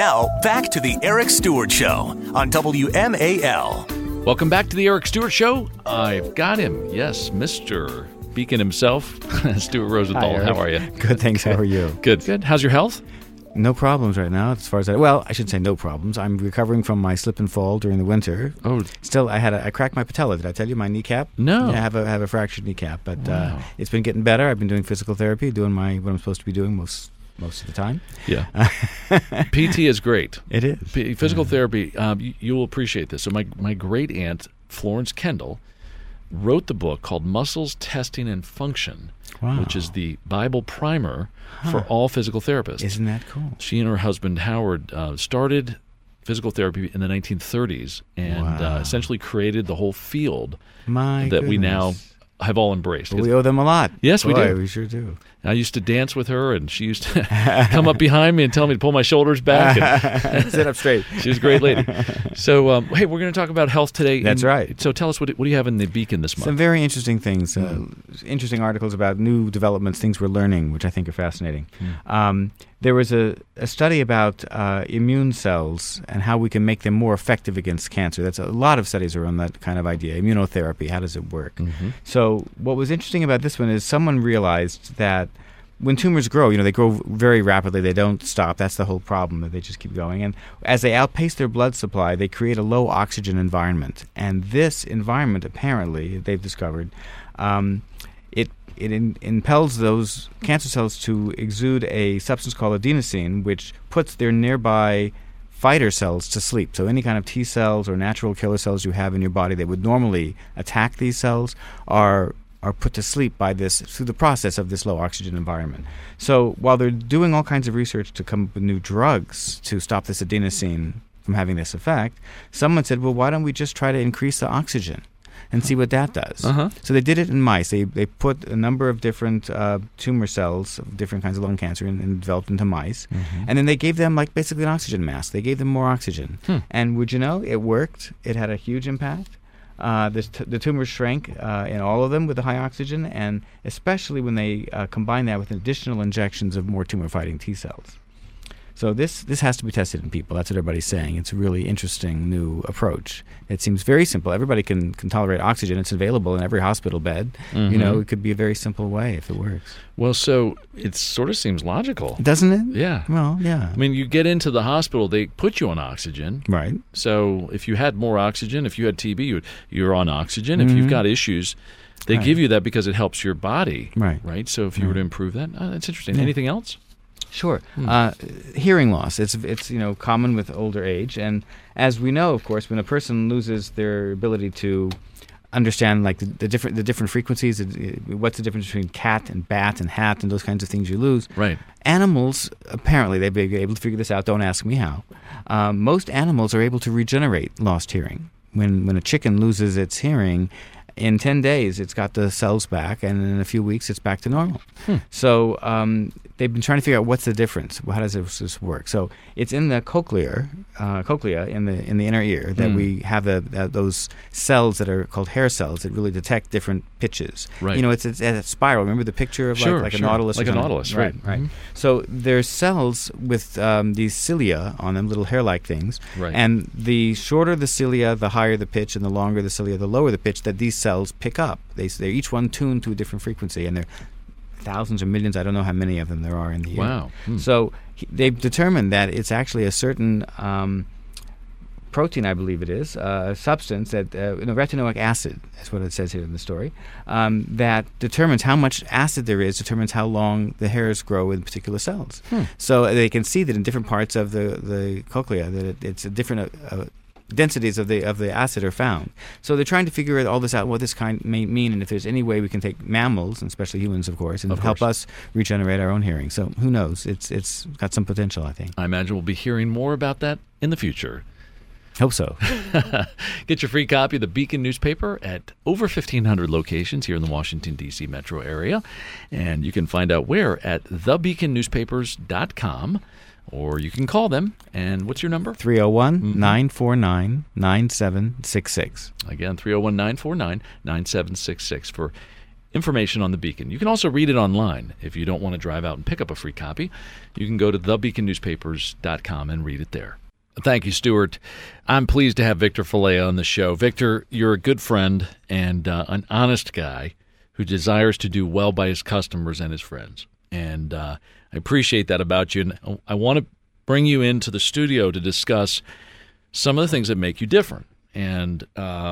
Now, back to the Eric Stewart Show on WMAL. Welcome back to the Eric Stewart Show. I've got him. Yes, Mr. Beacon himself, Stuart Rosenthal. Hi, How are you? Good, thanhanks. How are you? Good. How's your health? No problems right now, as far as I should say no problems. I'm recovering from my slip and fall during the winter. Oh, still, I cracked my patella. Did I tell you my kneecap? No. Yeah, I have a fractured kneecap, but Wow. It's been getting better. I've been doing physical therapy, doing what I'm supposed to be doing most of the time. Yeah. PT is great. It is. Physical therapy, you will appreciate this. So my great aunt, Florence Kendall, wrote the book called Muscles, Testing, and Function, Wow. which is the Bible primer for all physical therapists. Isn't that cool? She and her husband, Howard, started physical therapy in the 1930s and Wow. essentially created the whole field My that we now goodness. have all embraced. We owe them a lot. Yes, we Boy, do. We sure do. I used to dance with her, and she used to come up behind me and tell me to pull my shoulders back. And Sit up straight. she was a great lady. So, hey, we're going to talk about health today. That's right. So tell us, what do you have in the Beacon this month? Some very interesting things, interesting articles about new developments, things we're learning, which I think are fascinating. There was a study about immune cells and how we can make them more effective against cancer. That's a lot of studies around that kind of idea. Immunotherapy, how does it work? Mm-hmm. So what was interesting about this one is someone realized that when tumors grow, they grow very rapidly. They don't stop. That's the whole problem, that they just keep going. And as they outpace their blood supply, they create a low oxygen environment. And this environment, apparently, they've discovered, it impels those cancer cells to exude a substance called adenosine, which puts their nearby fighter cells to sleep. So any kind of T cells or natural killer cells you have in your body that would normally attack these cells are put to sleep through the process of this low oxygen environment. So while they're doing all kinds of research to come up with new drugs to stop this adenosine from having this effect, someone said, well, why don't we just try to increase the oxygen and see what that does? Uh-huh. So they did it in mice. They put a number of different tumor cells of different kinds of lung cancer and developed into mice. Mm-hmm. And then they gave them basically an oxygen mask. They gave them more oxygen. And would you know, it worked. It had a huge impact. The tumors shrank in all of them with the high oxygen, and especially when they combine that with additional injections of more tumor-fighting T cells. So this has to be tested in people. That's what everybody's saying. It's a really interesting new approach. It seems very simple. Everybody can tolerate oxygen. It's available in every hospital bed. Mm-hmm. It could be a very simple way if it works. Well, so it sort of seems logical. Doesn't it? Yeah. Well, yeah. I mean, you get into the hospital, they put you on oxygen. Right. So if you had more oxygen, if you had TB, you're on oxygen. If you've got issues, they give you that because it helps your body. Right. So if you were to improve that, that's interesting. Yeah. Anything else? Sure. Hearing loss. It's common with older age, and as we know, of course, when a person loses their ability to understand the different frequencies, what's the difference between cat and bat and hat and those kinds of things you lose. Right. Animals, apparently, they've been able to figure this out. Don't ask me how. Most animals are able to regenerate lost hearing. When a chicken loses its hearing, in 10 days, it's got the cells back, and in a few weeks, it's back to normal. So they've been trying to figure out what's the difference. How does this work? So it's in the cochlea in the inner ear that we have those cells that are called hair cells that really detect different pitches. Right. It's a spiral. Remember the picture of like a nautilus? Like a nautilus, right. Right. Mm-hmm. So there's cells with these cilia on them, little hair-like things. Right. And the shorter the cilia, the higher the pitch, and the longer the cilia, the lower the pitch that these cells pick up. They're each one tuned to a different frequency, and they're thousands or millions. I don't know how many of them there are in the ear. Wow. So they've determined that it's actually a certain protein, I believe it is, a substance that retinoic acid, that's what it says here in the story, that determines how much acid there is, determines how long the hairs grow in particular cells. So they can see that in different parts of the cochlea that it's a different densities of the acid are found. So they're trying to figure all this out, what this kind may mean, and if there's any way we can take mammals, and especially humans, of course, and help us regenerate our own hearing. So who knows? It's got some potential, I think. I imagine we'll be hearing more about that in the future. Hope so. Get your free copy of the Beacon newspaper at over 1,500 locations here in the Washington, D.C. metro area. And you can find out where at thebeaconnewspapers.com. Or you can call them. And what's your number? 301-949-9766. Again, 301-949-9766 for information on the Beacon. You can also read it online. If you don't want to drive out and pick up a free copy, you can go to thebeaconnewspapers.com and read it there. Thank you, Stuart. I'm pleased to have Victor Falea on the show. Victor, you're a good friend and an honest guy who desires to do well by his customers and his friends. And I appreciate that about you. And I want to bring you into the studio to discuss some of the things that make you different and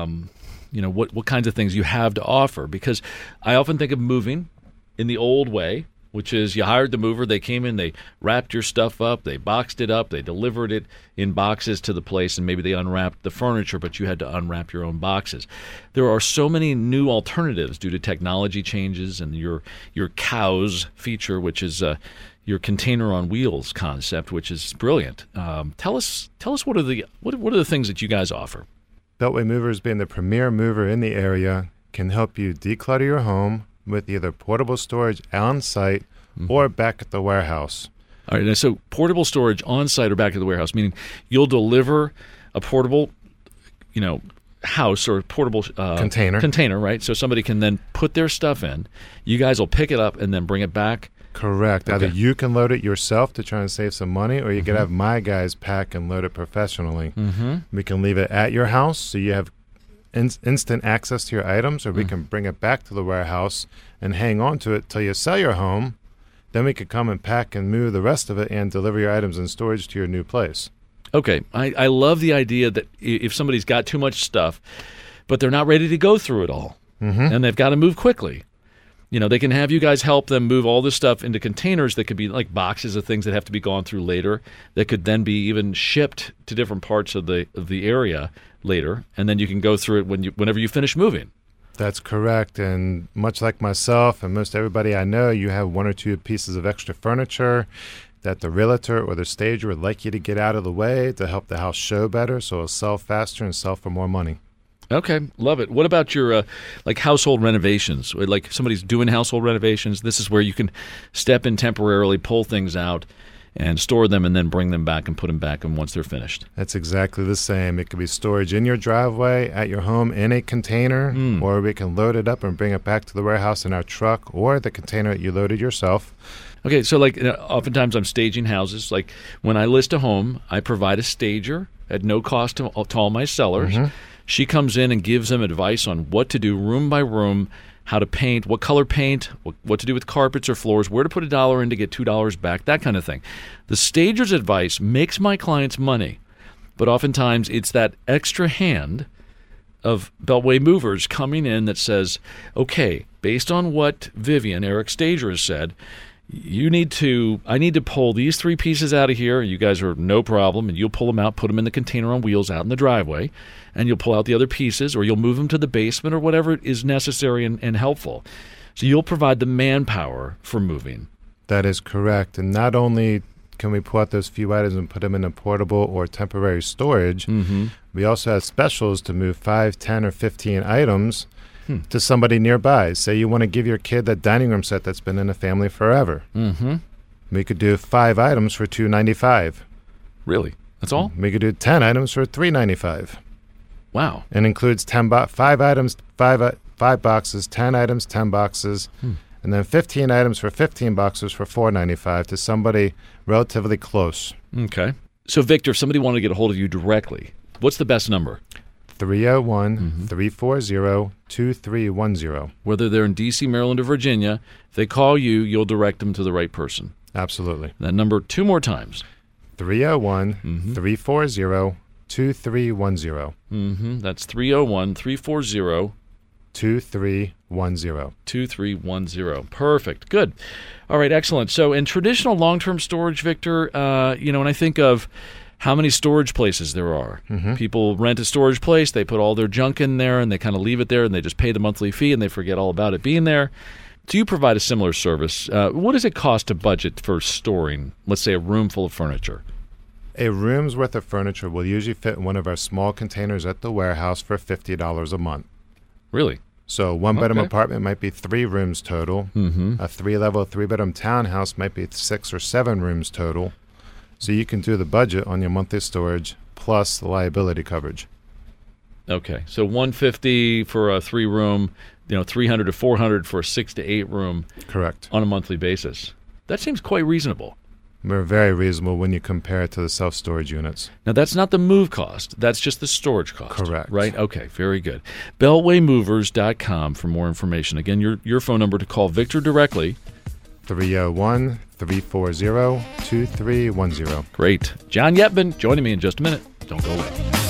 what kinds of things you have to offer. Because I often think of moving in the old way, which is you hired the mover, they came in, they wrapped your stuff up, they boxed it up, they delivered it in boxes to the place, and maybe they unwrapped the furniture, but you had to unwrap your own boxes. There are so many new alternatives due to technology changes and your COWS feature, which is your container on wheels concept, which is brilliant. Tell us what are the things that you guys offer? Beltway Movers, being the premier mover in the area, can help you declutter your home with either portable storage on site or back at the warehouse. All right, so portable storage on site or back at the warehouse, meaning you'll deliver a portable, house or portable container, right? So somebody can then put their stuff in. You guys will pick it up and then bring it back. Correct. Okay. Either you can load it yourself to try and save some money, or you can have my guys pack and load it professionally. We can leave it at your house so you have instant access to your items, or we can bring it back to the warehouse and hang on to it till you sell your home. Then we could come and pack and move the rest of it and deliver your items in storage to your new place. Okay. I love the idea that if somebody's got too much stuff, but they're not ready to go through it all, and they've got to move quickly, they can have you guys help them move all this stuff into containers that could be like boxes of things that have to be gone through later, that could then be even shipped to different parts of the area later, and then you can go through it whenever you finish moving. That's correct. And much like myself and most everybody I know, you have one or two pieces of extra furniture that the realtor or the stager would like you to get out of the way to help the house show better, so it'll sell faster and sell for more money. Okay, love it. What about your household renovations? Like somebody's doing household renovations, this is where you can step in temporarily, pull things out, and store them, and then bring them back and put them back in once they're finished. That's exactly the same. It could be storage in your driveway, at your home, in a container, or we can load it up and bring it back to the warehouse in our truck or the container that you loaded yourself. Okay, so oftentimes I'm staging houses. Like when I list a home, I provide a stager at no cost to all my sellers. She comes in and gives them advice on what to do room by room, how to paint, what color paint, what to do with carpets or floors, where to put $1 in to get $2 back, that kind of thing. The stager's advice makes my clients money, but oftentimes it's that extra hand of Beltway Movers coming in that says, okay, based on what Vivian, Eric Stager, has said, I need to pull these 3 pieces out of here. You guys are no problem, and you'll pull them out, put them in the container on wheels out in the driveway, and you'll pull out the other pieces, or you'll move them to the basement, or whatever is necessary and helpful. So you'll provide the manpower for moving. That is correct. And not only can we pull out those few items and put them in a portable or temporary storage, we also have specials to move 5, 10, or 15 items to somebody nearby. Say you want to give your kid that dining room set that's been in the family forever. We could do 5 items for $2.95. Really? That's all? We could do 10 items for $3.95. Wow. And includes 5 items, 5 boxes, 10 items, 10 boxes, and then 15 items for 15 boxes for $4.95 to somebody relatively close. Okay. So, Victor, if somebody wanted to get a hold of you directly, what's the best number? 301-340-2310. Whether they're in D.C., Maryland, or Virginia, if they call you, you'll direct them to the right person. Absolutely. That number 2 more times. 301-340-2310. That's 301-340-2310. 2310. Perfect. Good. All right, excellent. So in traditional long-term storage, Victor, when I think of how many storage places there are. People rent a storage place, they put all their junk in there, and they kind of leave it there, and they just pay the monthly fee, and they forget all about it being there. Do you provide a similar service? What does it cost to budget for storing, let's say, a room full of furniture? A room's worth of furniture will usually fit in one of our small containers at the warehouse for $50 a month. Really? So a 1-bedroom apartment might be 3 rooms total. A 3-level, 3-bedroom townhouse might be 6 or 7 rooms total. So you can do the budget on your monthly storage plus the liability coverage. Okay, so $150 for a 3-room, $300 to $400 for a 6 to 8 room Correct. on a monthly basis. That seems quite reasonable. We're very reasonable when you compare it to the self-storage units. Now, that's not the move cost. That's just the storage cost. Correct. Right? Okay, very good. BeltwayMovers.com for more information. Again, your phone number to call Victor directly. 301-340-2310. Great. John Yetman joining me in just a minute. Don't go away.